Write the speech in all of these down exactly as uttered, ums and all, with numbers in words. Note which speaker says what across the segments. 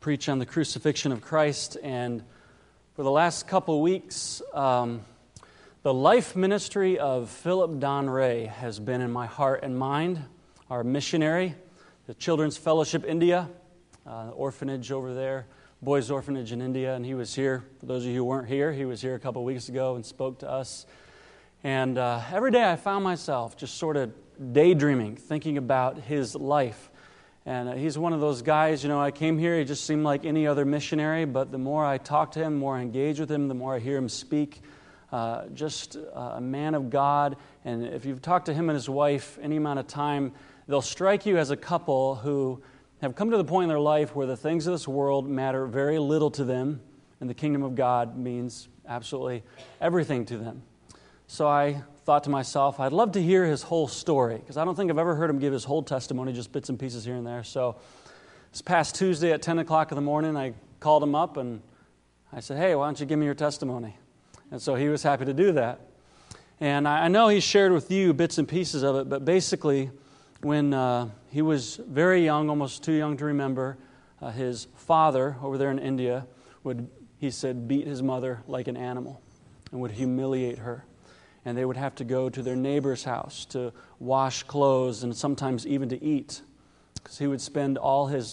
Speaker 1: preach on the crucifixion of Christ, and for the last couple of weeks, um, the life ministry of Philip Don Ray has been in my heart and mind. Our missionary, the Children's Fellowship India, uh, orphanage over there, boys' orphanage in India, and he was here. For those of you who weren't here, he was here a couple of weeks ago and spoke to us. And uh, every day I found myself just sort of daydreaming, thinking about his life. And uh, he's one of those guys, you know, I came here, he just seemed like any other missionary, but the more I talk to him, the more I engage with him, the more I hear him speak. Uh, just uh, a man of God. And if you've talked to him and his wife any amount of time, they'll strike you as a couple who have come to the point in their life where the things of this world matter very little to them, and the kingdom of God means absolutely everything to them. So I thought to myself, I'd love to hear his whole story, because I don't think I've ever heard him give his whole testimony, just bits and pieces here and there. So this past Tuesday at ten o'clock in the morning, I called him up and I said, hey, why don't you give me your testimony? And so he was happy to do that. And I know he shared with you bits and pieces of it, but basically when uh, he was very young, almost too young to remember, uh, his father over there in India would, he said, beat his mother like an animal and would humiliate her. And they would have to go to their neighbor's house to wash clothes and sometimes even to eat, because he would spend all his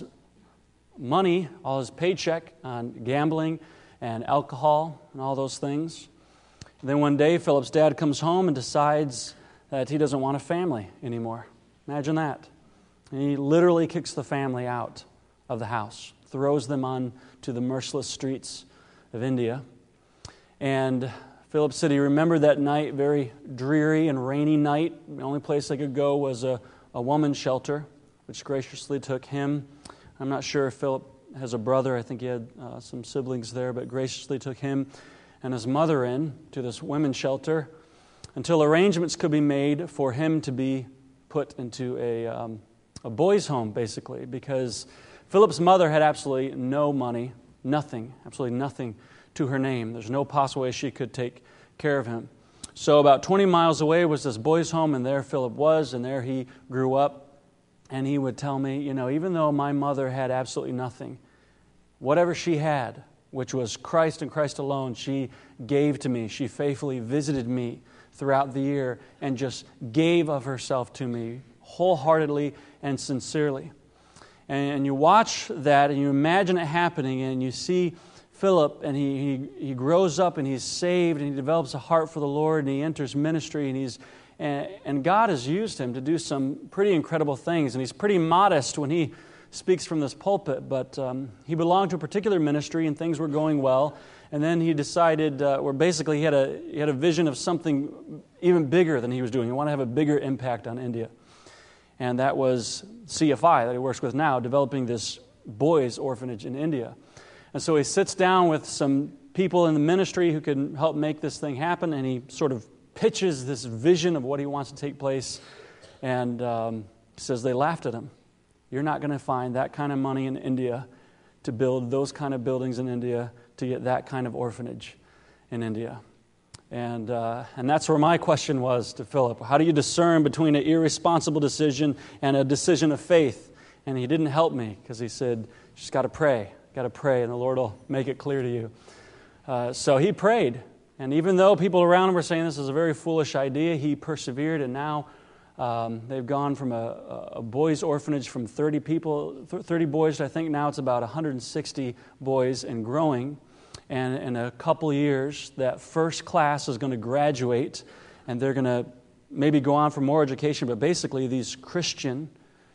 Speaker 1: money, all his paycheck on gambling and alcohol and all those things. And then one day, Philip's dad comes home and decides that he doesn't want a family anymore. Imagine that. And he literally kicks the family out of the house, throws them on to the merciless streets of India. And Philip said he remembered that night, very dreary and rainy night. The only place they could go was a, a woman's shelter, which graciously took him. I'm not sure if Philip has a brother. I think he had uh, some siblings there, but graciously took him and his mother in to this women's shelter until arrangements could be made for him to be put into a, um, a boys' home, basically, because Philip's mother had absolutely no money, nothing, absolutely nothing to her name. There's no possible way she could take care of him. So about twenty miles away was this boys' home, and there Philip was, and there he grew up. And he would tell me, you know, even though my mother had absolutely nothing, whatever she had, which was Christ and Christ alone, she gave to me. She faithfully visited me throughout the year and just gave of herself to me wholeheartedly and sincerely. And you watch that and you imagine it happening, and you see Philip, and he, he he grows up and he's saved and he develops a heart for the Lord and he enters ministry, and he's and, and God has used him to do some pretty incredible things. And he's pretty modest when he speaks from this pulpit, but um, he belonged to a particular ministry and things were going well. And then he decided, uh, or basically he had a he had a vision of something even bigger than he was doing. He wanted to have a bigger impact on India, and that was C F I that he works with now, developing this boys' orphanage in India. And so he sits down with some people in the ministry who can help make this thing happen, and he sort of pitches this vision of what he wants to take place, and um, says they laughed at him. You're not going to find that kind of money in India to build those kind of buildings in India, to get that kind of orphanage in India. And uh, and that's where my question was to Philip. How do you discern between an irresponsible decision and a decision of faith? And he didn't help me, because he said, you just got to pray. Got to pray, and the Lord will make it clear to you. Uh, so he prayed, and even though people around him were saying this is a very foolish idea, he persevered, and now um, they've gone from a, a boys' orphanage from thirty people, thirty boys, to I think now it's about one hundred sixty boys and growing. And in a couple years, that first class is going to graduate, and they're going to maybe go on for more education, but basically these Christian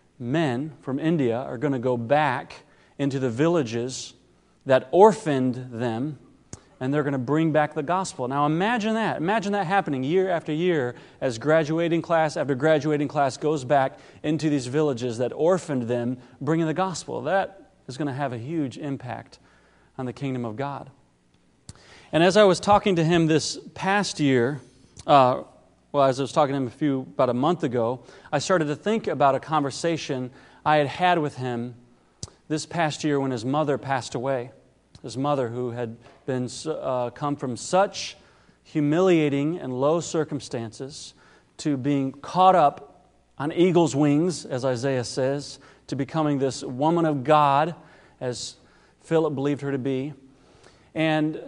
Speaker 1: men from India are going to go back into the villages that orphaned them, and they're going to bring back the gospel. Now imagine that. Imagine that happening year after year as graduating class after graduating class goes back into these villages that orphaned them, bringing the gospel. That is going to have a huge impact on the kingdom of God. And as I was talking to him this past year, uh, well, as I was talking to him a few, about a month ago, I started to think about a conversation I had had with him this past year when his mother passed away. His mother, who had been uh, come from such humiliating and low circumstances to being caught up on eagle's wings, as Isaiah says, to becoming this woman of God, as Philip believed her to be. And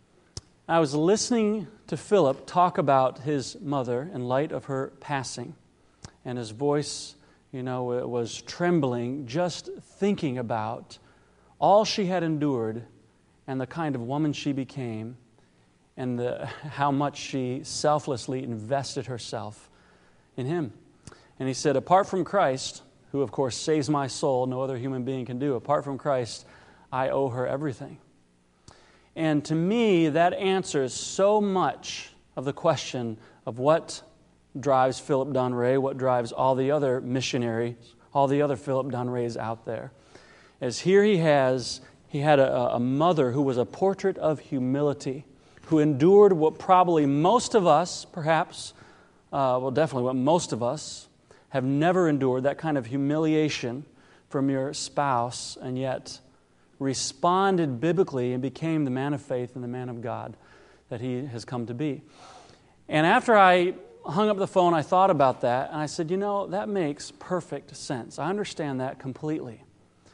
Speaker 1: I was listening to Philip talk about his mother in light of her passing. And his voice, you know, was trembling just thinking about all she had endured and the kind of woman she became and the, how much she selflessly invested herself in him. And he said, apart from Christ, who of course saves my soul, no other human being can do, apart from Christ, I owe her everything. And to me, that answers so much of the question of what drives Philip Donray, what drives all the other missionaries, all the other Philip Donrays out there. As here he has, he had a, a mother who was a portrait of humility, who endured what probably most of us, perhaps, uh, well, definitely what most of us have never endured, that kind of humiliation from your spouse, and yet responded biblically and became the man of faith and the man of God that he has come to be. And after I hung up the phone, I thought about that, and I said, you know, that makes perfect sense. I understand that completely.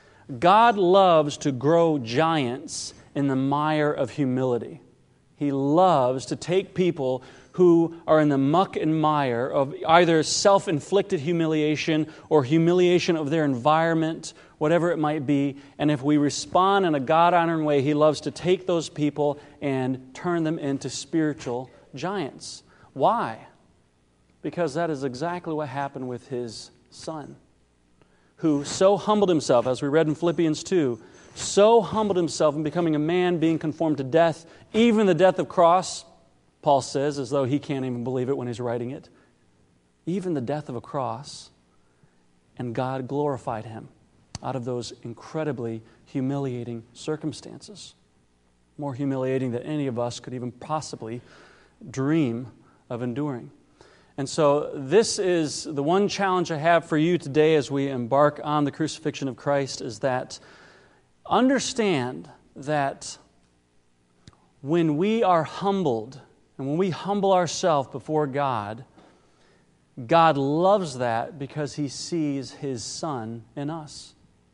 Speaker 1: God loves to grow giants in the mire of humility. He loves to take people who are in the muck and mire of either self-inflicted humiliation or humiliation of their environment, whatever it might be. And if we respond in a God-honoring way, He loves to take those people and turn them into spiritual giants. Why? Because that is exactly what happened with His Son, who so humbled Himself, as we read in Philippians two, so humbled Himself in becoming a man, being conformed to death, even the death of cross, Paul says, as though he can't even believe it when he's writing it. Even the death of a cross, and God glorified Him out of those incredibly humiliating circumstances. More humiliating than any of us could even possibly dream of enduring. And so this is the one challenge I have for you today as we embark on the crucifixion of Christ, is that understand that when we are humbled and when we humble ourselves before God, God loves that because He sees His Son in us.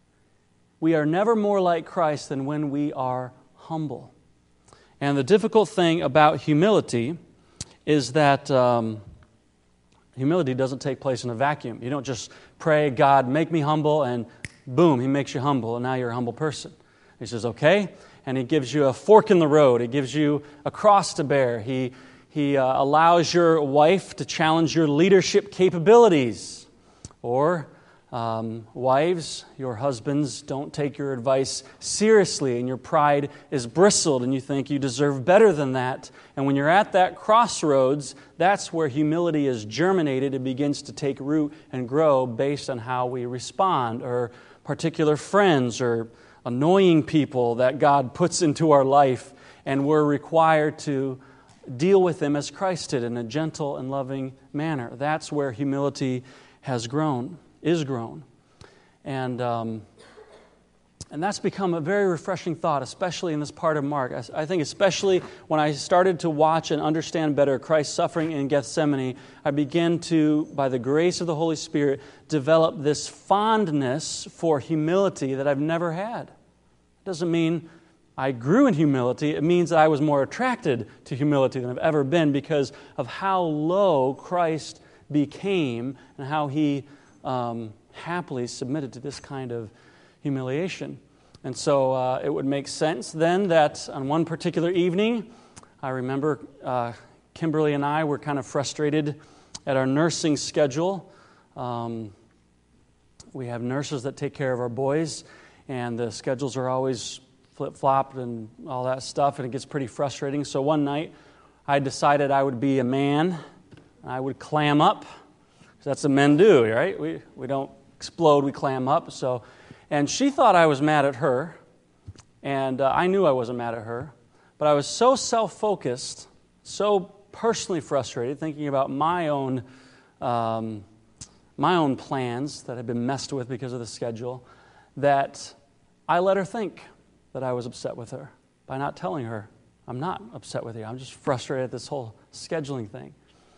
Speaker 1: We are never more like Christ than when we are humble. And the difficult thing about humility is that um, humility doesn't take place in a vacuum. You don't just pray, God, make me humble, and boom, He makes you humble, and now you're a humble person. He says, okay, and He gives you a fork in the road. He gives you a cross to bear. He, he uh, allows your wife to challenge your leadership capabilities. Or, um, wives, your husbands don't take your advice seriously, and your pride is bristled, and you think you deserve better than that. And when you're at that crossroads, that's where humility is germinated. It begins to take root and grow based on how we respond, or particular friends, or annoying people that God puts into our life, and we're required to deal with them as Christ did, in a gentle and loving manner. That's where humility has grown, is grown. And um, and that's become a very refreshing thought, especially in this part of Mark. I, I think especially when I started to watch and understand better Christ's suffering in Gethsemane, I began to, by the grace of the Holy Spirit, develop this fondness for humility that I've never had. It doesn't mean I grew in humility. It means that I was more attracted to humility than I've ever been because of how low Christ became and how He um, happily submitted to this kind of humiliation. And so uh, it would make sense then that on one particular evening, I remember uh, Kimberly and I were kind of frustrated at our nursing schedule. Um, we have nurses that take care of our boys, and the schedules are always flip-flopped and all that stuff, and it gets pretty frustrating. So one night, I decided I would be a man, and I would clam up, because that's what men do, right? We we don't explode, we clam up. So, and she thought I was mad at her, and uh, I knew I wasn't mad at her, but I was so self-focused, so personally frustrated, thinking about my own um, my own plans that had been messed with because of the schedule, that I let her think that I was upset with her by not telling her, I'm not upset with you, I'm just frustrated at this whole scheduling thing.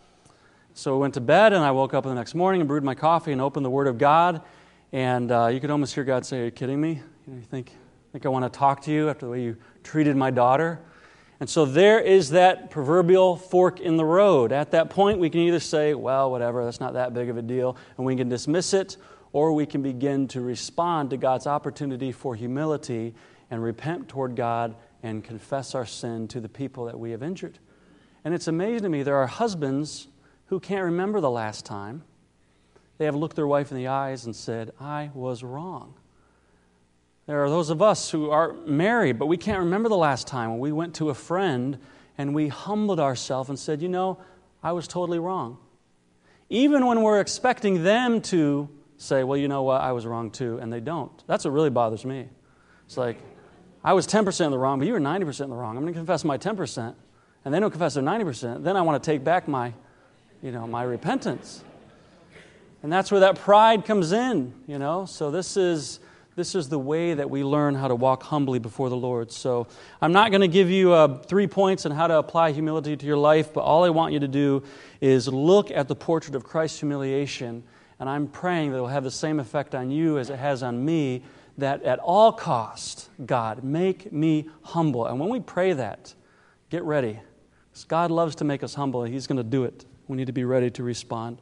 Speaker 1: So I went to bed, and I woke up the next morning and brewed my coffee and opened the Word of God, and uh, you could almost hear God say, are you kidding me? You know, you think, I think I want to talk to you after the way you treated my daughter. And so there is that proverbial fork in the road. At that point, we can either say, well, whatever, that's not that big of a deal, and we can dismiss it, or we can begin to respond to God's opportunity for humility and repent toward God and confess our sin to the people that we have injured. And it's amazing to me, there are husbands who can't remember the last time they have looked their wife in the eyes and said, I was wrong. There are those of us who are married, but we can't remember the last time when we went to a friend and we humbled ourselves and said, you know, I was totally wrong. Even when we're expecting them to say, well, you know what, I was wrong too, and they don't. That's what really bothers me. It's like, I was ten percent in the wrong, but you were ninety percent in the wrong. I'm going to confess my ten percent, and they don't confess their ninety percent. Then I want to take back my, you know, my repentance. And that's where that pride comes in, you know. So this is this is the way that we learn how to walk humbly before the Lord. So I'm not going to give you uh, three points on how to apply humility to your life, but all I want you to do is look at the portrait of Christ's humiliation, and I'm praying that it will have the same effect on you as it has on me, that at all cost, God, make me humble. And when we pray that, get ready. Because God loves to make us humble, and He's going to do it. We need to be ready to respond.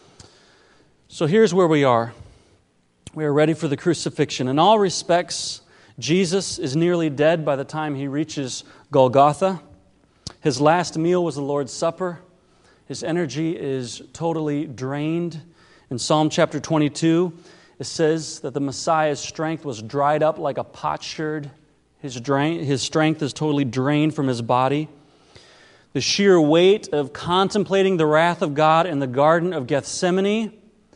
Speaker 1: So here's where we are. We are ready for the crucifixion. In all respects, Jesus is nearly dead by the time He reaches Golgotha. His last meal was the Lord's Supper. His energy is totally drained. In Psalm chapter twenty-two, it says that the Messiah's strength was dried up like a potsherd. His, drain, his strength is totally drained from His body. The sheer weight of contemplating the wrath of God in the Garden of Gethsemane,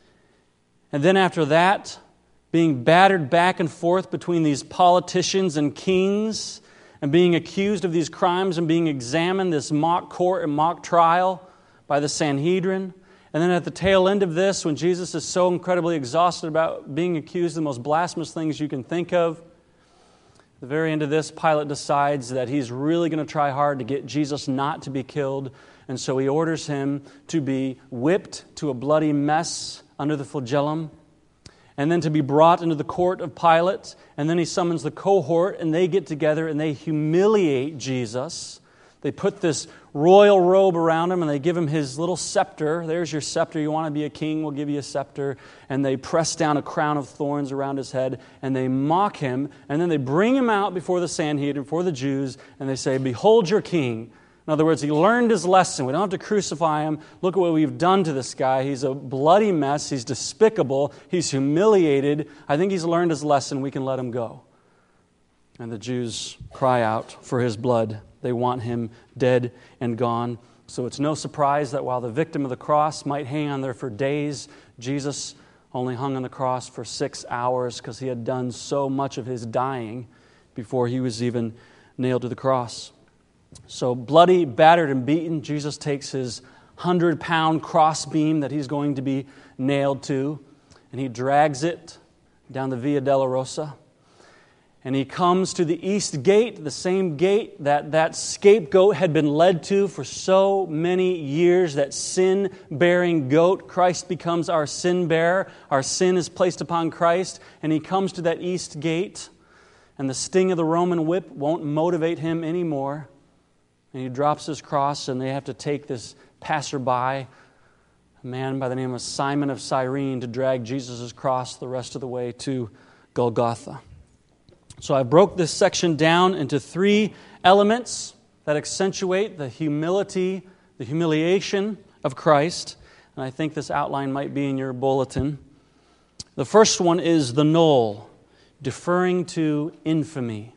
Speaker 1: and then after that, being battered back and forth between these politicians and kings, and being accused of these crimes and being examined, this mock court and mock trial by the Sanhedrin. And then at the tail end of this, when Jesus is so incredibly exhausted about being accused of the most blasphemous things you can think of, at the very end of this, Pilate decides that he's really going to try hard to get Jesus not to be killed. And so he orders him to be whipped to a bloody mess under the flagellum, and then to be brought into the court of Pilate. And then he summons the cohort, and they get together and they humiliate Jesus. They put this royal robe around him, and they give him his little scepter. There's your scepter. You want to be a king, we'll give you a scepter. And they press down a crown of thorns around his head, and they mock him. And then they bring him out before the Sanhedrin, before the Jews, and they say, behold your king. In other words, he learned his lesson. We don't have to crucify him. Look at what we've done to this guy. He's a bloody mess. He's despicable. He's humiliated. I think he's learned his lesson. We can let him go. And the Jews cry out for his blood. They want him dead and gone. So it's no surprise that while the victim of the cross might hang on there for days, Jesus only hung on the cross for six hours because he had done so much of his dying before he was even nailed to the cross. So bloody, battered, and beaten, Jesus takes his hundred-pound crossbeam that he's going to be nailed to, and he drags it down the Via Dolorosa. And he comes to the east gate, the same gate that that scapegoat had been led to for so many years, that sin-bearing goat. Christ becomes our sin-bearer. Our sin is placed upon Christ, and he comes to that east gate, and the sting of the Roman whip won't motivate him anymore. And he drops his cross, and they have to take this passerby, a man by the name of Simon of Cyrene, to drag Jesus' cross the rest of the way to Golgotha. So I broke this section down into three elements that accentuate the humility, the humiliation of Christ. And I think this outline might be in your bulletin. The first one is the knoll, deferring to infamy.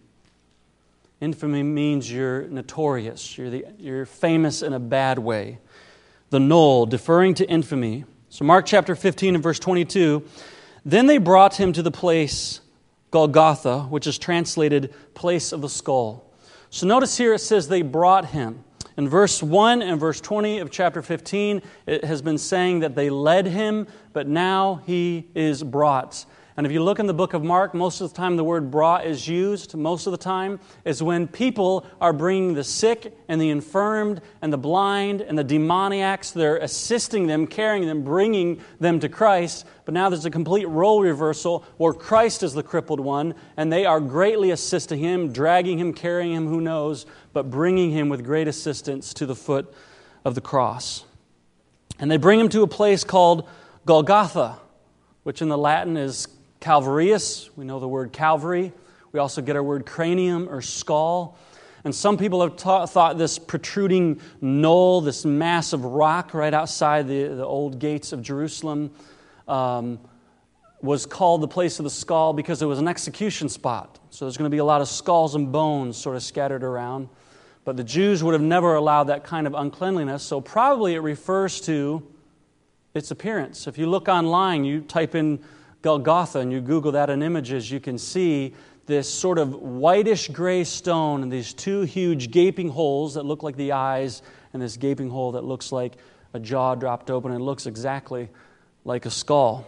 Speaker 1: Infamy means you're notorious, you're, the, you're famous in a bad way. The knoll, deferring to infamy. So Mark chapter fifteen and verse twenty-two, then they brought him to the place Golgotha, which is translated place of the skull. So notice here it says they brought him. In verse one and verse twenty of chapter fifteen, it has been saying that they led him, but now he is brought. And if you look in the book of Mark, most of the time the word brought is used. Most of the time is when people are bringing the sick and the infirmed and the blind and the demoniacs. They're assisting them, carrying them, bringing them to Christ. But now there's a complete role reversal where Christ is the crippled one, and they are greatly assisting him, dragging him, carrying him, who knows, but bringing him with great assistance to the foot of the cross. And they bring him to a place called Golgotha, which in the Latin is Calvarius. We know the word Calvary. We also get our word cranium or skull. And some people have ta- thought this protruding knoll, this massive rock right outside the, the old gates of Jerusalem, um, was called the place of the skull because it was an execution spot. So there's going to be a lot of skulls and bones sort of scattered around. But the Jews would have never allowed that kind of uncleanliness, so probably it refers to its appearance. If you look online, you type in Golgotha and you Google that in images, you can see this sort of whitish gray stone and these two huge gaping holes that look like the eyes and this gaping hole that looks like a jaw dropped open and looks exactly like a skull.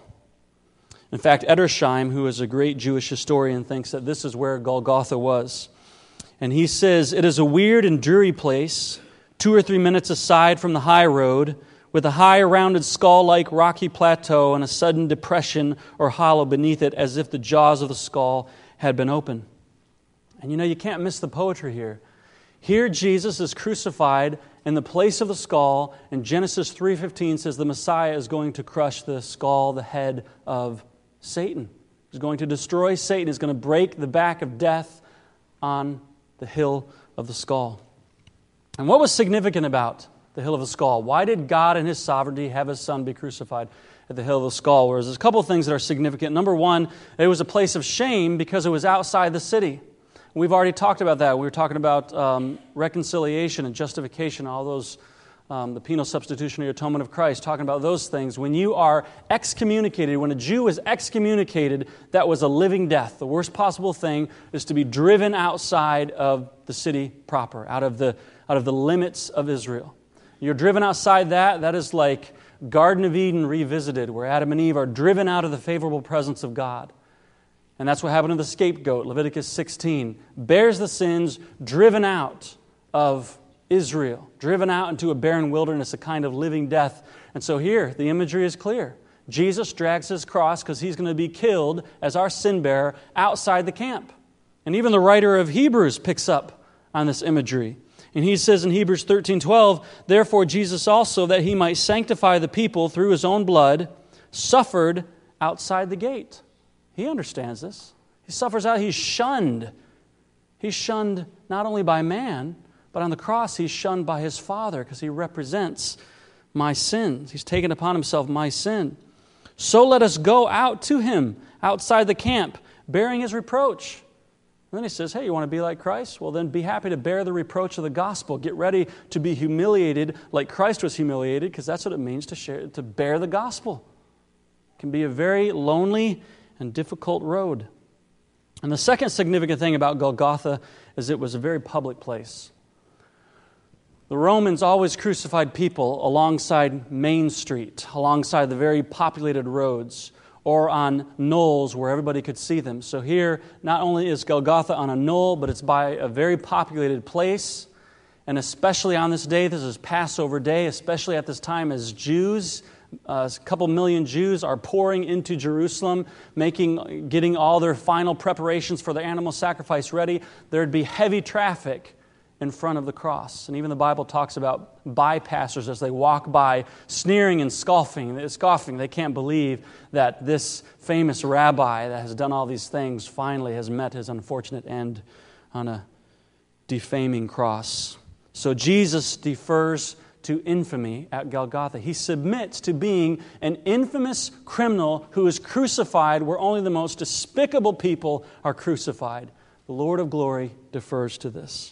Speaker 1: In fact, Edersheim, who is a great Jewish historian, thinks that this is where Golgotha was. And he says, "It is a weird and dreary place, two or three minutes aside from the high road, with a high, rounded, skull-like rocky plateau and a sudden depression or hollow beneath it, as if the jaws of the skull had been open." And you know, you can't miss the poetry here. Here Jesus is crucified in the place of the skull, and Genesis three fifteen says the Messiah is going to crush the skull, the head of Satan. He's going to destroy Satan. He's going to break the back of death on the hill of the skull. And what was significant about the hill of the skull? Why did God in His sovereignty have His Son be crucified at the hill of the skull? Well, there's a couple of things that are significant. Number one, it was a place of shame because it was outside the city. We've already talked about that. We were talking about um, reconciliation and justification, all those, um, the penal substitutionary atonement of Christ, talking about those things. When you are excommunicated, when a Jew is excommunicated, that was a living death. The worst possible thing is to be driven outside of the city proper, out of the, out of the limits of Israel. You're driven outside that, that is like Garden of Eden revisited, where Adam and Eve are driven out of the favorable presence of God. And that's what happened to the scapegoat. Leviticus sixteen bears the sins, driven out of Israel, driven out into a barren wilderness, a kind of living death. And so here, the imagery is clear. Jesus drags His cross because He's going to be killed as our sin bearer outside the camp. And even the writer of Hebrews picks up on this imagery. And he says in Hebrews thirteen twelve, "Therefore Jesus also, that He might sanctify the people through His own blood, suffered outside the gate." He understands this. He suffers out. He's shunned. He's shunned not only by man, but on the cross He's shunned by His Father because He represents my sins. He's taken upon Himself my sin. "So let us go out to Him outside the camp, bearing His reproach." And then he says, hey, you want to be like Christ? Well, then be happy to bear the reproach of the gospel. Get ready to be humiliated like Christ was humiliated, because that's what it means to share, to bear the gospel. It can be a very lonely and difficult road. And the second significant thing about Golgotha is it was a very public place. The Romans always crucified people alongside Main Street, alongside the very populated roads, or on knolls where everybody could see them. So here, not only is Golgotha on a knoll, but it's by a very populated place. And especially on this day, this is Passover Day, especially at this time as Jews, uh, a couple million Jews are pouring into Jerusalem, making, getting all their final preparations for the animal sacrifice ready. There'd be heavy traffic in front of the cross. And even the Bible talks about bypassers as they walk by, sneering and scoffing. scoffing. They can't believe that this famous rabbi that has done all these things finally has met his unfortunate end on a defaming cross. So Jesus defers to infamy at Golgotha. He submits to being an infamous criminal who is crucified where only the most despicable people are crucified. The Lord of glory defers to this.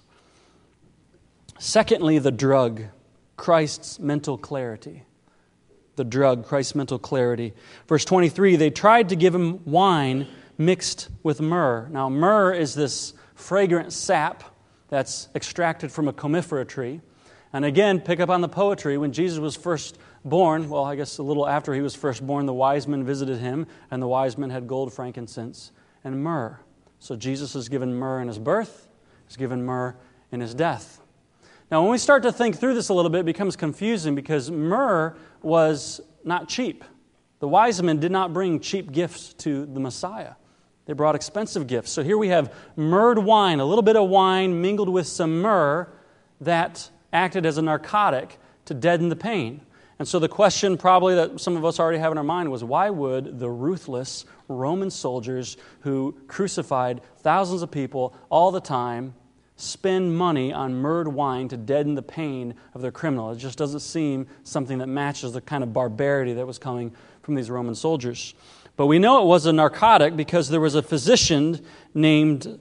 Speaker 1: Secondly, the drug, Christ's mental clarity. The drug, Christ's mental clarity. Verse twenty-three, they tried to give Him wine mixed with myrrh. Now, myrrh is this fragrant sap that's extracted from a comifera tree. And again, pick up on the poetry. When Jesus was first born, well, I guess a little after he was first born, the wise men visited him, and the wise men had gold, frankincense, and myrrh. So Jesus is given myrrh in his birth, he's given myrrh in his death. Now, when we start to think through this a little bit, it becomes confusing because myrrh was not cheap. The wise men did not bring cheap gifts to the Messiah. They brought expensive gifts. So here we have myrrhed wine, a little bit of wine mingled with some myrrh that acted as a narcotic to deaden the pain. And so the question probably that some of us already have in our mind was, why would the ruthless Roman soldiers who crucified thousands of people all the time spend money on myrrhed wine to deaden the pain of their criminal? It just doesn't seem something that matches the kind of barbarity that was coming from these Roman soldiers. But we know it was a narcotic because there was a physician named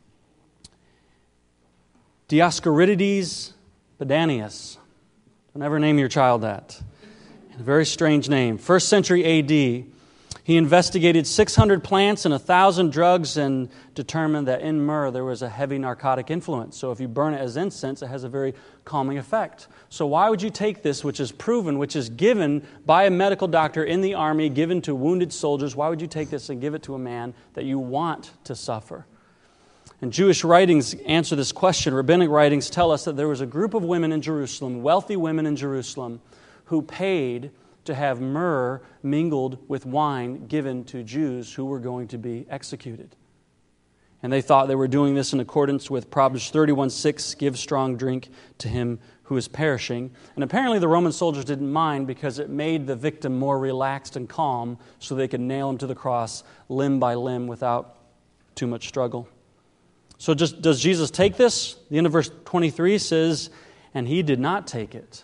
Speaker 1: Dioscorides Pedanius. Don't ever name your child that. A very strange name. First century A D, he investigated six hundred plants and one thousand drugs and determined that in myrrh there was a heavy narcotic influence. So if you burn it as incense, it has a very calming effect. So why would you take this, which is proven, which is given by a medical doctor in the army, given to wounded soldiers, why would you take this and give it to a man that you want to suffer? And Jewish writings answer this question. Rabbinic writings tell us that there was a group of women in Jerusalem, wealthy women in Jerusalem, who paid to have myrrh mingled with wine given to Jews who were going to be executed. And they thought they were doing this in accordance with Proverbs thirty-one six, give strong drink to him who is perishing. And apparently the Roman soldiers didn't mind because it made the victim more relaxed and calm so they could nail him to the cross limb by limb without too much struggle. So just, does Jesus take this? The end of verse twenty-three says, and he did not take it.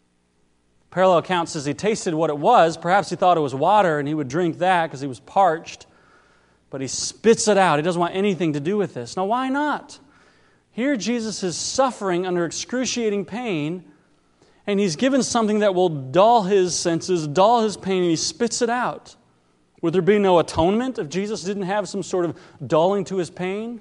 Speaker 1: Parallel account says he tasted what it was. Perhaps he thought it was water and he would drink that because he was parched. But he spits it out. He doesn't want anything to do with this. Now, why not? Here Jesus is suffering under excruciating pain, and he's given something that will dull his senses, dull his pain, and he spits it out. Would there be no atonement if Jesus didn't have some sort of dulling to his pain?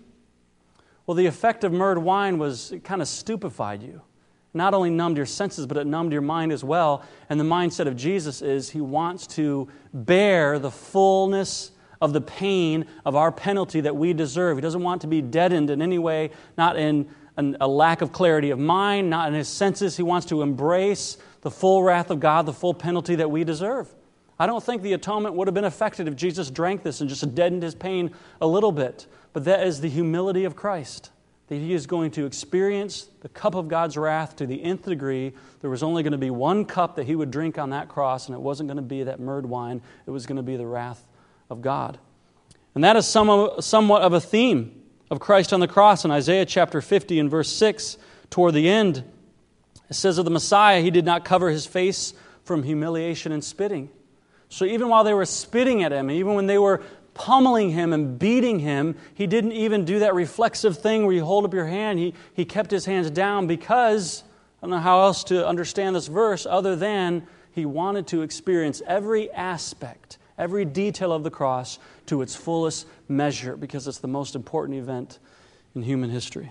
Speaker 1: Well, the effect of myrrhed wine was it kind of stupefied you. Not only numbed your senses, but it numbed your mind as well. And the mindset of Jesus is he wants to bear the fullness of the pain of our penalty that we deserve. He doesn't want to be deadened in any way, not in an, a lack of clarity of mind, not in his senses. He wants to embrace the full wrath of God, the full penalty that we deserve. I don't think the atonement would have been effective if Jesus drank this and just deadened his pain a little bit. But that is the humility of Christ, that he is going to experience the cup of God's wrath to the nth degree. There was only going to be one cup that he would drink on that cross, and it wasn't going to be that myrrhed wine. It was going to be the wrath of God. And that is somewhat of a theme of Christ on the cross. In Isaiah chapter fifty and verse six, toward the end, it says of the Messiah, he did not cover his face from humiliation and spitting. So even while they were spitting at him, even when they were pummeling him and beating him, he didn't even do that reflexive thing where you hold up your hand. He, he kept his hands down because, I don't know how else to understand this verse other than he wanted to experience every aspect, every detail of the cross to its fullest measure because it's the most important event in human history.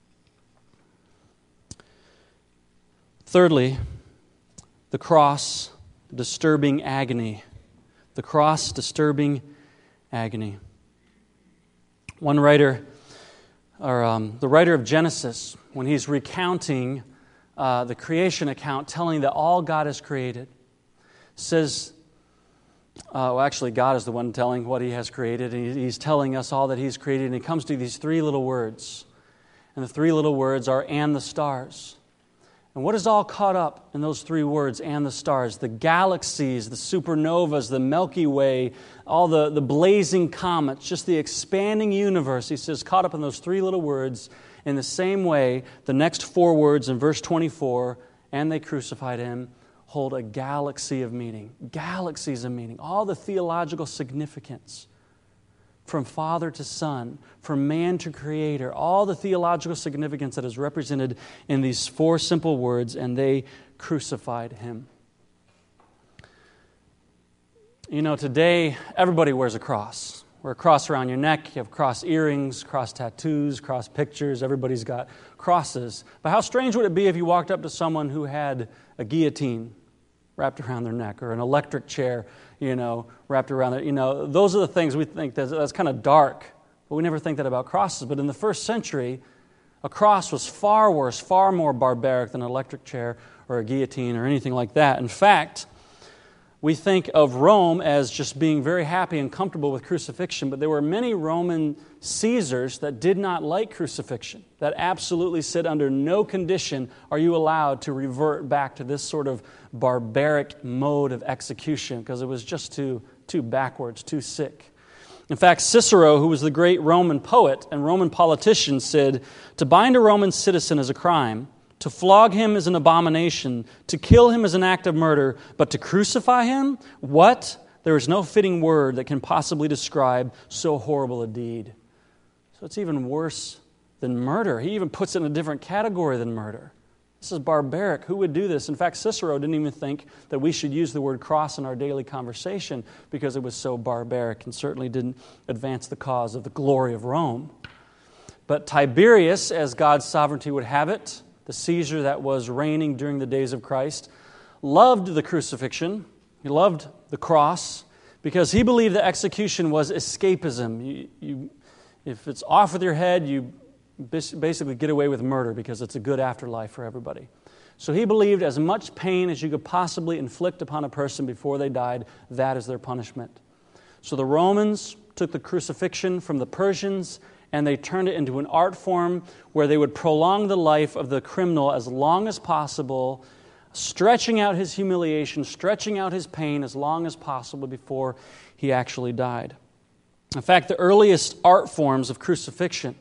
Speaker 1: Thirdly, the cross, disturbing agony. The cross, disturbing agony. One writer, or um, the writer of Genesis, when he's recounting uh, the creation account, telling that all God has created, says, uh, well, actually, God is the one telling what he has created, and he's telling us all that he's created, and he comes to these three little words. And the three little words are, and the stars. And what is all caught up in those three words, and the stars? The galaxies, the supernovas, the Milky Way, all the, the blazing comets, just the expanding universe. He says, caught up in those three little words. In the same way, the next four words in verse twenty-four, and they crucified him, hold a galaxy of meaning. Galaxies of meaning. All the theological significance. From Father to Son, from man to Creator, all the theological significance that is represented in these four simple words, and they crucified him. You know, today, everybody wears a cross. Wear a cross around your neck, you have cross earrings, cross tattoos, cross pictures, everybody's got crosses. But how strange would it be if you walked up to someone who had a guillotine wrapped around their neck, or an electric chair, you know, wrapped around their, you know, those are the things we think that's, that's kind of dark, but we never think that about crosses. But in the first century, a cross was far worse, far more barbaric than an electric chair or a guillotine or anything like that. In fact, we think of Rome as just being very happy and comfortable with crucifixion, but there were many Roman Caesars that did not like crucifixion, that absolutely said under no condition are you allowed to revert back to this sort of barbaric mode of execution, because it was just too, too backwards, too sick. In fact, Cicero, who was the great Roman poet and Roman politician, said, "To bind a Roman citizen is a crime, to flog him is an abomination, to kill him is an act of murder, but to crucify him? What? There is no fitting word that can possibly describe so horrible a deed." So it's even worse than murder. He even puts it in a different category than murder. This is barbaric. Who would do this? In fact, Cicero didn't even think that we should use the word cross in our daily conversation because it was so barbaric and certainly didn't advance the cause of the glory of Rome. But Tiberius, as God's sovereignty would have it, the Caesar that was reigning during the days of Christ, loved the crucifixion. He loved the cross because he believed that execution was escapism. You, you, if it's off with your head, you basically get away with murder because it's a good afterlife for everybody. So he believed as much pain as you could possibly inflict upon a person before they died, that is their punishment. So the Romans took the crucifixion from the Persians and they turned it into an art form where they would prolong the life of the criminal as long as possible, stretching out his humiliation, stretching out his pain as long as possible before he actually died. In fact, the earliest art forms of crucifixion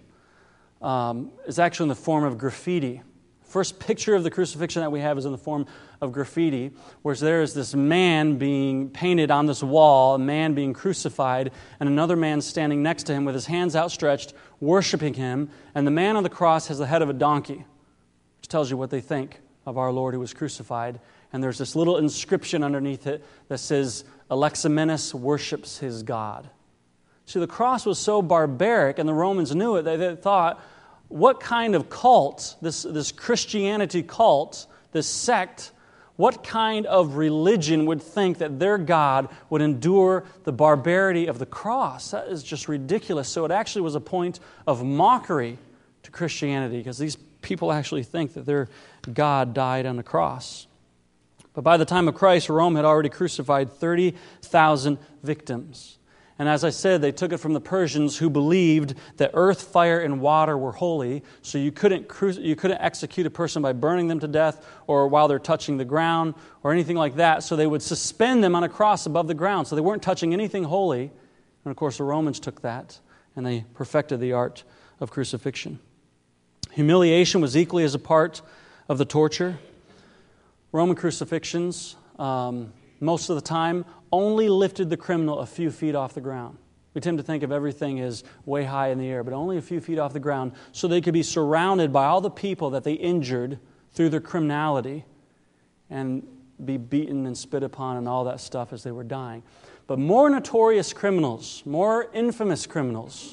Speaker 1: um, is actually in the form of graffiti. First picture of the crucifixion that we have is in the form of graffiti, where there is this man being painted on this wall, a man being crucified, and another man standing next to him with his hands outstretched, worshiping him, and the man on the cross has the head of a donkey, which tells you what they think of our Lord who was crucified. And there's this little inscription underneath it that says, Aleximenes worships his God. See, the cross was so barbaric, and the Romans knew it, they, they thought, what kind of cult, this, this Christianity cult, this sect, what kind of religion would think that their God would endure the barbarity of the cross? That is just ridiculous. So it actually was a point of mockery to Christianity because these people actually think that their God died on the cross. But by the time of Christ, Rome had already crucified thirty thousand victims. And as I said, they took it from the Persians who believed that earth, fire, and water were holy, so you couldn't cru- you couldn't execute a person by burning them to death or while they're touching the ground or anything like that. So they would suspend them on a cross above the ground, so they weren't touching anything holy. And of course, the Romans took that, and they perfected the art of crucifixion. Humiliation was equally as a part of the torture. Roman crucifixions, um, most of the time, only lifted the criminal a few feet off the ground. We tend to think of everything as way high in the air, but only a few feet off the ground so they could be surrounded by all the people that they injured through their criminality and be beaten and spit upon and all that stuff as they were dying. But more notorious criminals, more infamous criminals,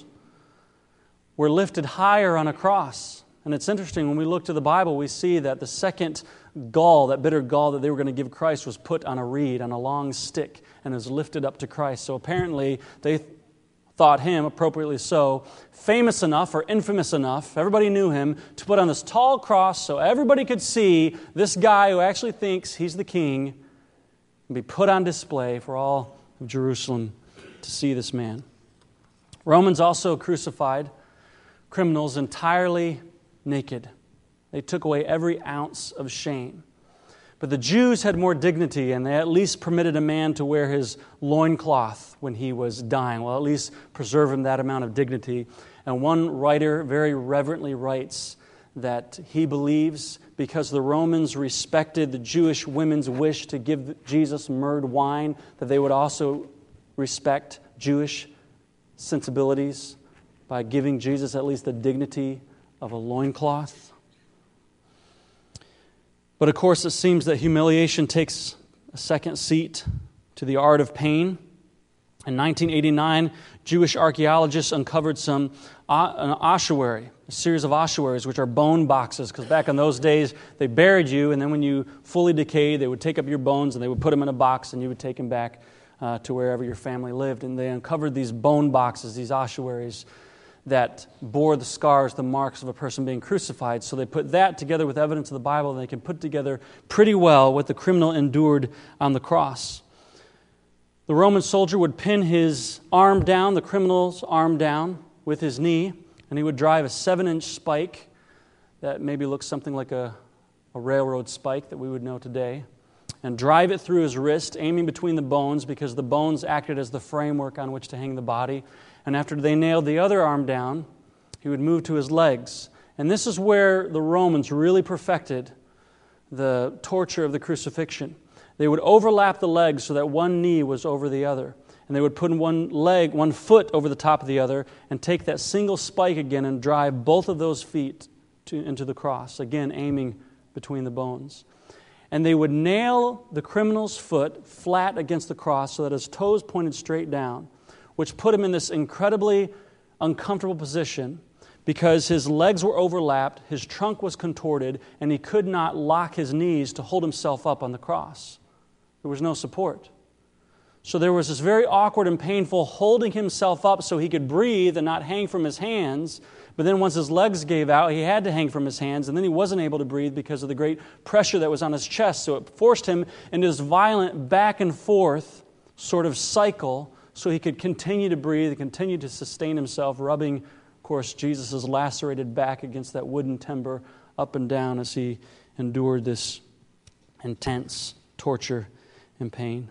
Speaker 1: were lifted higher on a cross. And it's interesting, when we look to the Bible, we see that the second gall, that bitter gall that they were going to give Christ, was put on a reed, on a long stick, and was lifted up to Christ. So apparently they thought him, appropriately so, famous enough or infamous enough, everybody knew him, to put on this tall cross so everybody could see this guy who actually thinks he's the king and be put on display for all of Jerusalem to see this man. Romans also crucified criminals entirely naked. They took away every ounce of shame. But the Jews had more dignity, and they at least permitted a man to wear his loincloth when he was dying. Well, at least preserve him that amount of dignity. And one writer very reverently writes that he believes because the Romans respected the Jewish women's wish to give Jesus myrrhed wine, that they would also respect Jewish sensibilities by giving Jesus at least the dignity of a loincloth. But of course, it seems that humiliation takes a second seat to the art of pain. In nineteen eighty-nine, Jewish archaeologists uncovered some an ossuary, a series of ossuaries, which are bone boxes, because back in those days, they buried you, and then when you fully decayed, they would take up your bones, and they would put them in a box, and you would take them back uh, to wherever your family lived. And they uncovered these bone boxes, these ossuaries, that bore the scars, the marks of a person being crucified. So they put that together with evidence of the Bible, and they can put together pretty well what the criminal endured on the cross. The Roman soldier would pin his arm down, the criminal's arm down, with his knee, and he would drive a seven-inch spike that maybe looks something like a, a railroad spike that we would know today, and drive it through his wrist, aiming between the bones, because the bones acted as the framework on which to hang the body. And after they nailed the other arm down, he would move to his legs. And this is where the Romans really perfected the torture of the crucifixion. They would overlap the legs so that one knee was over the other. And they would put one leg, one foot over the top of the other, and take that single spike again and drive both of those feet to, into the cross, again aiming between the bones. And they would nail the criminal's foot flat against the cross so that his toes pointed straight down, which put him in this incredibly uncomfortable position because his legs were overlapped, his trunk was contorted, and he could not lock his knees to hold himself up on the cross. There was no support. So there was this very awkward and painful holding himself up so he could breathe and not hang from his hands. But then once his legs gave out, he had to hang from his hands, and then he wasn't able to breathe because of the great pressure that was on his chest. So it forced him into this violent back and forth sort of cycle so he could continue to breathe and continue to sustain himself, rubbing, of course, Jesus' lacerated back against that wooden timber up and down as he endured this intense torture and pain.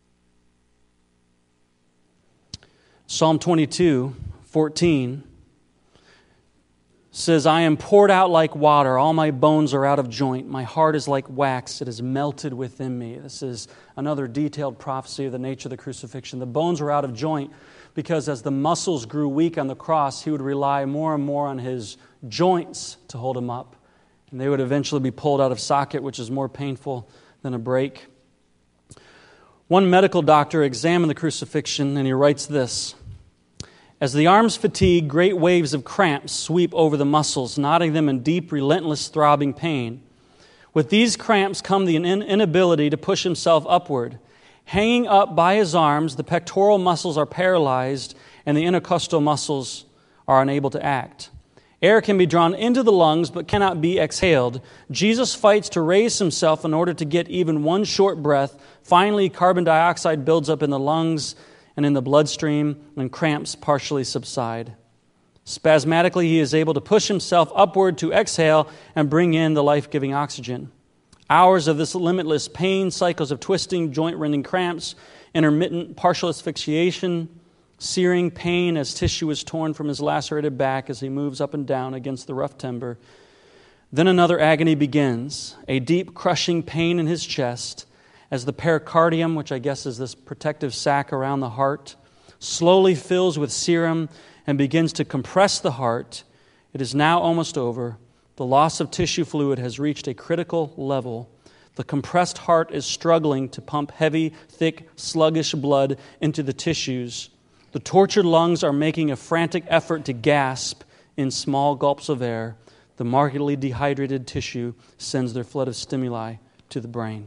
Speaker 1: Psalm twenty-two, fourteen says, I am poured out like water, all my bones are out of joint, my heart is like wax, it is melted within me. This is another detailed prophecy of the nature of the crucifixion. The bones were out of joint because as the muscles grew weak on the cross, he would rely more and more on his joints to hold him up. And they would eventually be pulled out of socket, which is more painful than a break. One medical doctor examined the crucifixion, and he writes this: as the arms fatigue, great waves of cramps sweep over the muscles, knotting them in deep, relentless, throbbing pain. With these cramps come the inability to push himself upward. Hanging up by his arms, the pectoral muscles are paralyzed, and the intercostal muscles are unable to act. Air can be drawn into the lungs but cannot be exhaled. Jesus fights to raise himself in order to get even one short breath. Finally, carbon dioxide builds up in the lungs and in the bloodstream, and cramps partially subside. Spasmodically, he is able to push himself upward to exhale and bring in the life-giving oxygen. Hours of this limitless pain, cycles of twisting, joint-rending cramps, intermittent partial asphyxiation, searing pain as tissue is torn from his lacerated back as he moves up and down against the rough timber. Then another agony begins, a deep crushing pain in his chest as the pericardium, which I guess is this protective sac around the heart, slowly fills with serum and begins to compress the heart. It is now almost over. The loss of tissue fluid has reached a critical level. The compressed heart is struggling to pump heavy, thick, sluggish blood into the tissues. The tortured lungs are making a frantic effort to gasp in small gulps of air. The markedly dehydrated tissue sends their flood of stimuli to the brain.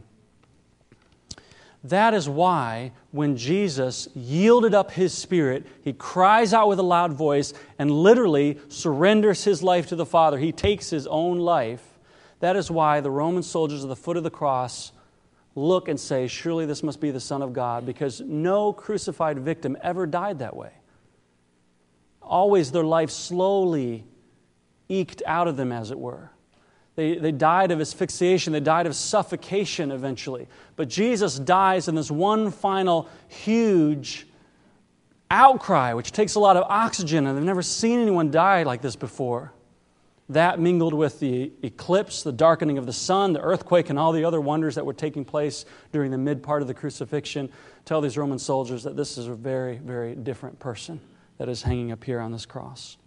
Speaker 1: That is why when Jesus yielded up his spirit, he cries out with a loud voice and literally surrenders his life to the Father. He takes his own life. That is why the Roman soldiers at the foot of the cross look and say, surely this must be the Son of God, because no crucified victim ever died that way. Always their life slowly eked out of them, as it were. They, they died of asphyxiation. They died of suffocation eventually. But Jesus dies in this one final huge outcry, which takes a lot of oxygen, and they've never seen anyone die like this before. That mingled with the eclipse, the darkening of the sun, the earthquake, and all the other wonders that were taking place during the mid part of the crucifixion tell these Roman soldiers that this is a very, very different person that is hanging up here on this cross.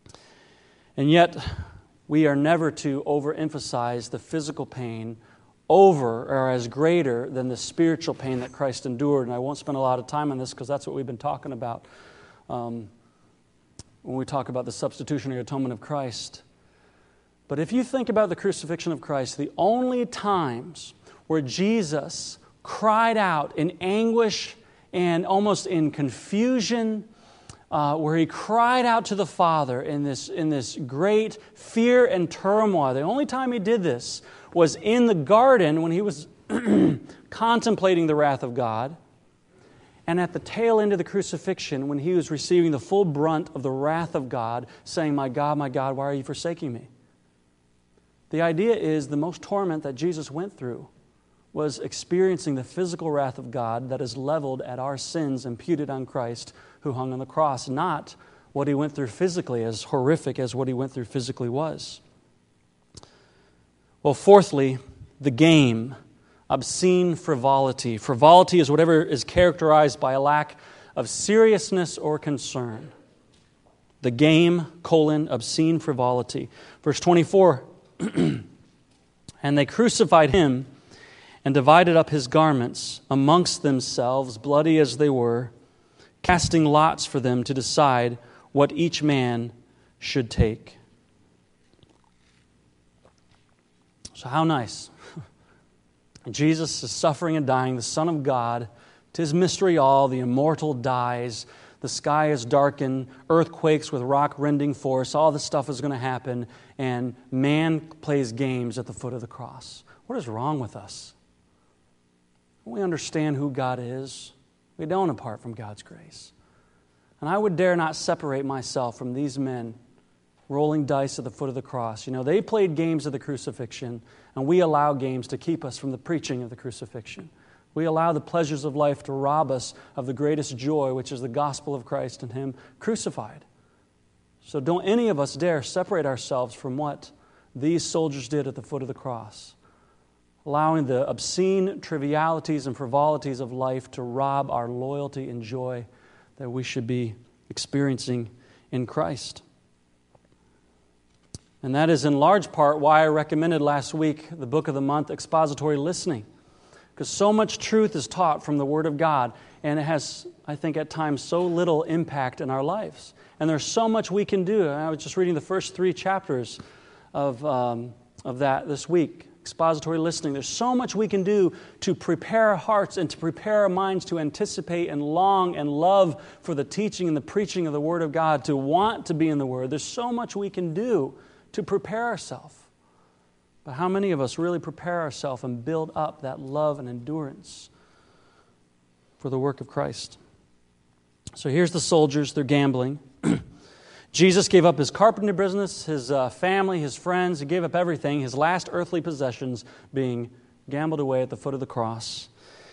Speaker 1: And yet, we are never to overemphasize the physical pain over or as greater than the spiritual pain that Christ endured. And I won't spend a lot of time on this because that's what we've been talking about um, when we talk about the substitutionary atonement of Christ. But if you think about the crucifixion of Christ, the only times where Jesus cried out in anguish and almost in confusion, uh, where he cried out to the Father in this, in this great fear and turmoil. The only time he did this was in the garden when he was contemplating the wrath of God, and at the tail end of the crucifixion when he was receiving the full brunt of the wrath of God, saying, "My God, my God, why are you forsaking me?" The idea is the most torment that Jesus went through was experiencing the physical wrath of God that is leveled at our sins imputed on Christ who hung on the cross, not what he went through physically, as horrific as what he went through physically was. Well, fourthly, the game, obscene frivolity. Frivolity is whatever is characterized by a lack of seriousness or concern. The game, colon, obscene frivolity. Verse twenty-four, and they crucified him and divided up his garments amongst themselves, bloody as they were, casting lots for them to decide what each man should take. So how nice. Jesus is suffering and dying, the Son of God. 'Tis mystery all, the immortal dies, the sky is darkened, earthquakes with rock-rending force, all this stuff is going to happen, and man plays games at the foot of the cross. What is wrong with us? We understand who God is. We don't apart from God's grace. And I would dare not separate myself from these men rolling dice at the foot of the cross. You know, they played games of the crucifixion, and we allow games to keep us from the preaching of the crucifixion. We allow the pleasures of life to rob us of the greatest joy, which is the gospel of Christ and Him crucified. So don't any of us dare separate ourselves from what these soldiers did at the foot of the cross, allowing the obscene trivialities and frivolities of life to rob our loyalty and joy that we should be experiencing in Christ. And that is in large part why I recommended last week the book of the month, Expository Listening. Because so much truth is taught from the Word of God, and it has, I think, at times so little impact in our lives. And there's so much we can do. I was just reading the first three chapters of, um, of that this week. Expository listening. There's so much we can do to prepare our hearts and to prepare our minds to anticipate and long and love for the teaching and the preaching of the Word of God, to want to be in the Word. There's so much we can do to prepare ourselves. But how many of us really prepare ourselves and build up that love and endurance for the work of Christ? So here's the soldiers. They're gambling. Jesus gave up his carpenter business, his uh, family, his friends. He gave up everything, his last earthly possessions being gambled away at the foot of the cross.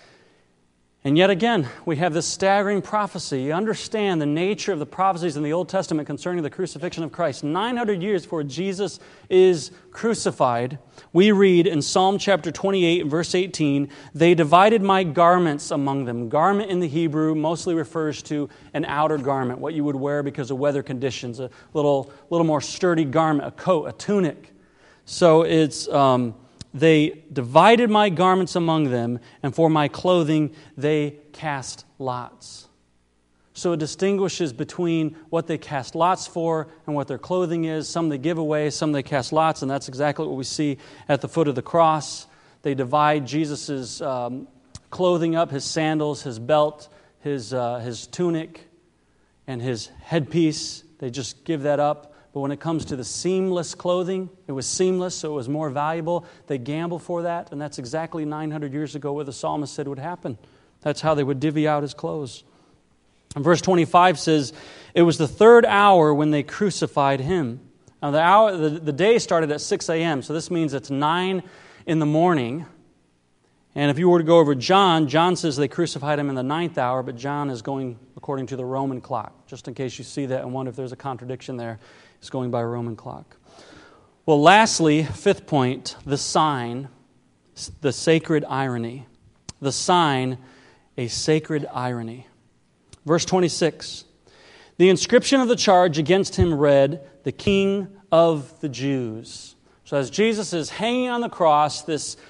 Speaker 1: And yet again, we have this staggering prophecy. You understand the nature of the prophecies in the Old Testament concerning the crucifixion of Christ. nine hundred years before Jesus is crucified, we read in Psalm chapter twenty-eight, verse eighteen, "They divided my garments among them." Garment in the Hebrew mostly refers to an outer garment, what you would wear because of weather conditions, a little, little more sturdy garment, a coat, a tunic. So it's... Um, They divided my garments among them, and for my clothing they cast lots. So it distinguishes between what they cast lots for and what their clothing is. Some they give away, some they cast lots, and that's exactly what we see at the foot of the cross. They divide Jesus' um, clothing up, his sandals, his belt, his, uh, his tunic, and his headpiece. They just give that up. But when it comes to the seamless clothing, it was seamless, so it was more valuable. They gamble for that, and that's exactly nine hundred years ago what the psalmist said would happen. That's how they would divvy out his clothes. And verse twenty-five says, "It was the third hour when they crucified him." Now the hour, the, the day started at six a.m., so this means it's nine in the morning. And if you were to go over John, John says they crucified him in the ninth hour, but John is going according to the Roman clock. Just in case you see that and wonder if there's a contradiction there, he's going by a Roman clock. Well, lastly, fifth point, the sign, the sacred irony. The sign, a sacred irony. Verse twenty-six, "The inscription of the charge against him read, 'The King of the Jews.'" So as Jesus is hanging on the cross, this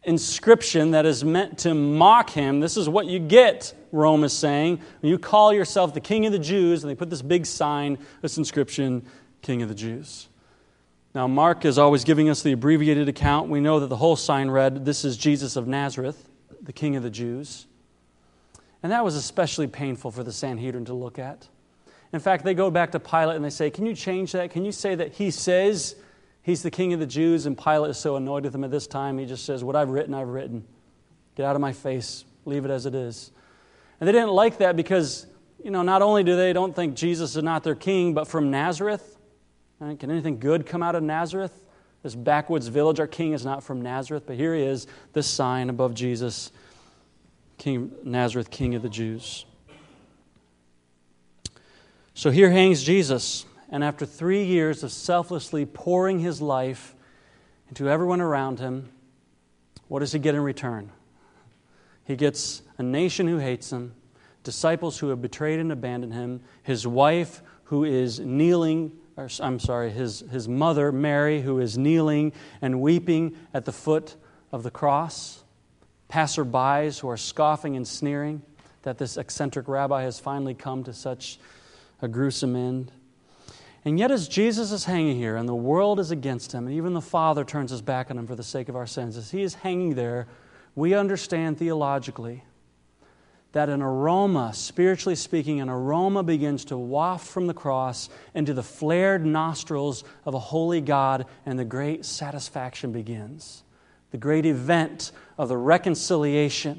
Speaker 1: inscription that is meant to mock him. This is what you get, Rome is saying. When you call yourself the King of the Jews, and they put this big sign, this inscription, King of the Jews. Now, Mark is always giving us the abbreviated account. We know that the whole sign read, "This is Jesus of Nazareth, the King of the Jews." And that was especially painful for the Sanhedrin to look at. In fact, they go back to Pilate and they say, "Can you change that? Can you say that he says he's the King of the Jews?" And Pilate is so annoyed with him at this time, he just says, "What I've written, I've written. Get out of my face. Leave it as it is." And they didn't like that because, you know, not only do they don't think Jesus is not their king, but from Nazareth. Right? Can anything good come out of Nazareth? This backwoods village, our king is not from Nazareth, but here he is, this sign above Jesus, King Nazareth, King of the Jews. So here hangs Jesus, and after three years of selflessly pouring his life into everyone around him, what does he get in return? He gets a nation who hates him, disciples who have betrayed and abandoned him, his wife who is kneeling, or I'm sorry, his, his mother, Mary, who is kneeling and weeping at the foot of the cross, passerbys who are scoffing and sneering that this eccentric rabbi has finally come to such a gruesome end. And yet as Jesus is hanging here and the world is against him, and even the Father turns his back on him for the sake of our sins, as he is hanging there, we understand theologically that an aroma, spiritually speaking, an aroma begins to waft from the cross into the flared nostrils of a holy God, and the great satisfaction begins. The great event of the reconciliation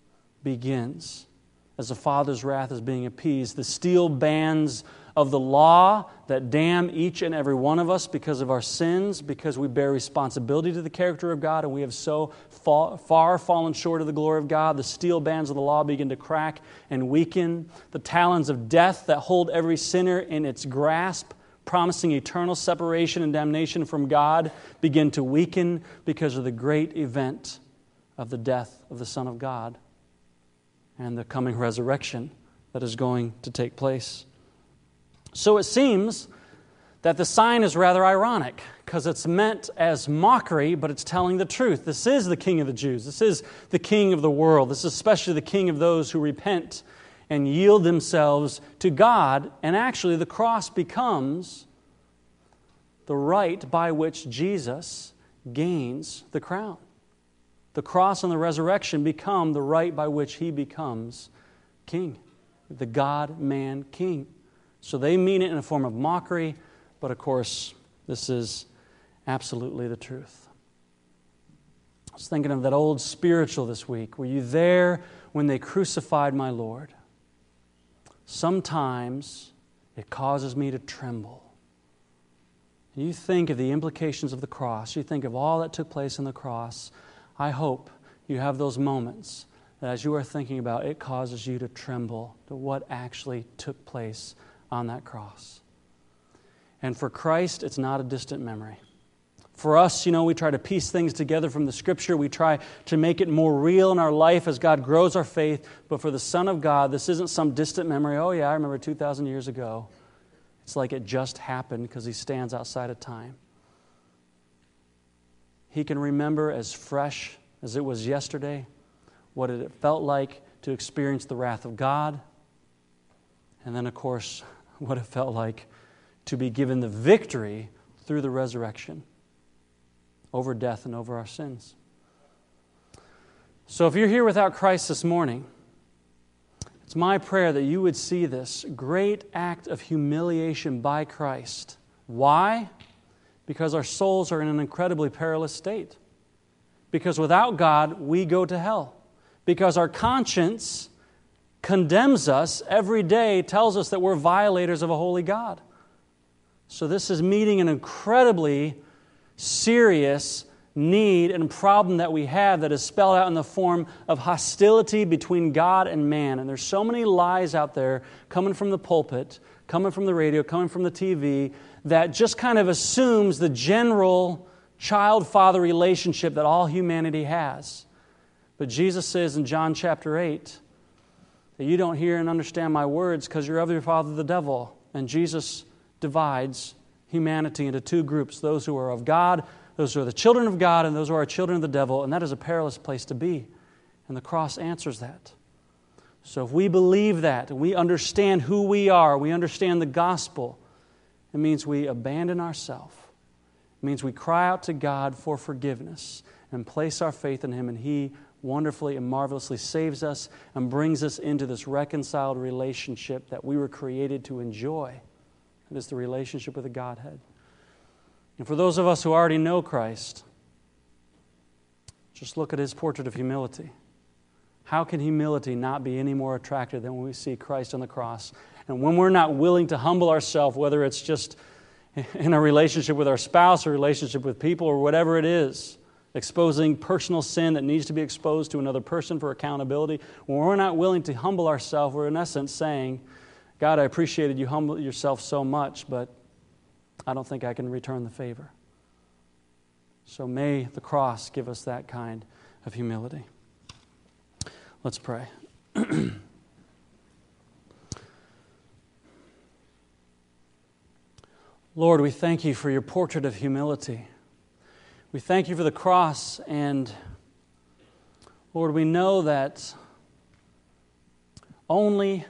Speaker 1: begins as the Father's wrath is being appeased. The steel bands of the law that damn each and every one of us because of our sins, because we bear responsibility to the character of God, and we have so far, far fallen short of the glory of God. The steel bands of the law begin to crack and weaken. The talons of death that hold every sinner in its grasp, promising eternal separation and damnation from God, begin to weaken because of the great event of the death of the Son of God and the coming resurrection that is going to take place. So it seems that the sign is rather ironic because it's meant as mockery, but it's telling the truth. This is the King of the Jews. This is the King of the world. This is especially the King of those who repent and yield themselves to God. And actually, the cross becomes the right by which Jesus gains the crown. The cross and the resurrection become the right by which he becomes king, the God-man king. So they mean it in a form of mockery, but of course, this is absolutely the truth. I was thinking of that old spiritual this week. Were you there when they crucified my Lord? Sometimes it causes me to tremble. You think of the implications of the cross. You think of all that took place in the cross. I hope you have those moments that as you are thinking about it, it causes you to tremble to what actually took place on that cross. And for Christ, it's not a distant memory. For us, you know, we try to piece things together from the Scripture. We try to make it more real in our life as God grows our faith. But for the Son of God, this isn't some distant memory. Oh yeah, I remember two thousand years ago. It's like it just happened because he stands outside of time. He can remember as fresh as it was yesterday what it felt like to experience the wrath of God. And then, of course, what it felt like to be given the victory through the resurrection over death and over our sins. So if you're here without Christ this morning, it's my prayer that you would see this great act of humiliation by Christ. Why? Because our souls are in an incredibly perilous state. Because without God, we go to hell. Because our conscience condemns us every day, tells us that we're violators of a holy God. So this is meeting an incredibly serious need and problem that we have that is spelled out in the form of hostility between God and man. And there's so many lies out there coming from the pulpit, coming from the radio, coming from the T V, that just kind of assumes the general child-father relationship that all humanity has. But Jesus says in John chapter eight, that you don't hear and understand my words because you're of your father the devil. And Jesus divides humanity into two groups, those who are of God, Those are the children of God, and those are our children of the devil, and that is a perilous place to be. And the cross answers that. So if we believe that, and we understand who we are, we understand the gospel, it means we abandon ourselves. It means we cry out to God for forgiveness and place our faith in Him, and He wonderfully and marvelously saves us and brings us into this reconciled relationship that we were created to enjoy. It is the relationship with the Godhead. And for those of us who already know Christ, just look at His portrait of humility. How can humility not be any more attractive than when we see Christ on the cross? And when we're not willing to humble ourselves, whether it's just in a relationship with our spouse or relationship with people or whatever it is, exposing personal sin that needs to be exposed to another person for accountability, when we're not willing to humble ourselves, we're in essence saying, God, I appreciated you humble yourself so much, but I don't think I can return the favor. So may the cross give us that kind of humility. Let's pray. Lord, we thank You for Your portrait of humility. We thank You for the cross, and Lord, we know that only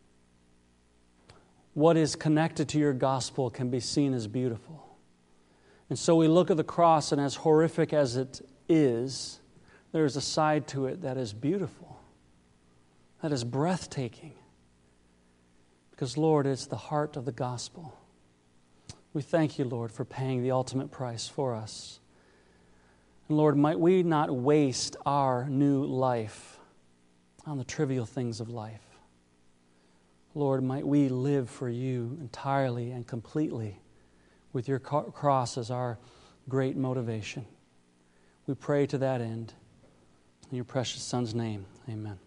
Speaker 1: what is connected to Your gospel can be seen as beautiful. And so we look at the cross, and as horrific as it is, there is a side to it that is beautiful, that is breathtaking. Because, Lord, it's the heart of the gospel. We thank You, Lord, for paying the ultimate price for us. And, Lord, might we not waste our new life on the trivial things of life. Lord, might we live for You entirely and completely with Your cross as our great motivation. We pray to that end. In Your precious Son's name, amen.